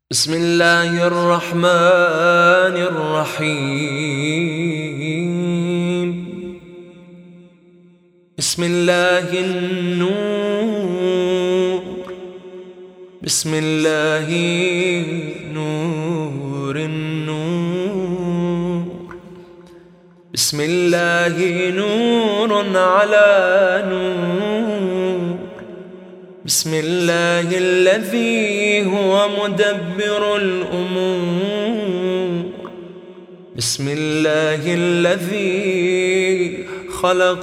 بسم الله الرحمن الرحيم. بسم الله النور، بسم الله نور النور، بسم الله نور على نور، بسم الله الذي هو مدبر الأمور، بسم الله الذي خلق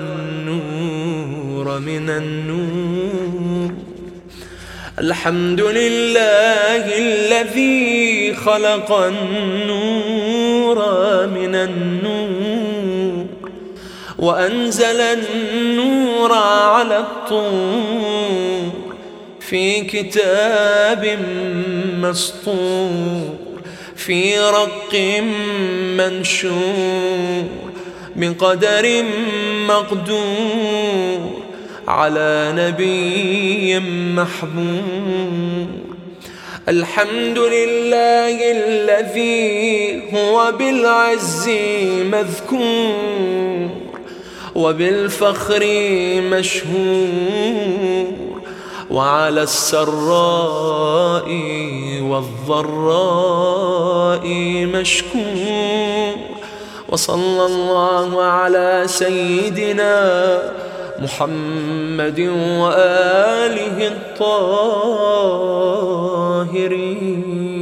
النور من النور. الحمد لله الذي خلق النور من النور وأنزل النور على الطور في كتاب مسطور في رق منشور بقدر مقدور على نبي محبور. الحمد لله الذي هو بالعز مذكور وبالفخر مشهور وعلى السراء والضراء مشكور. وصلى الله على سيدنا محمد وآله الطاهرين.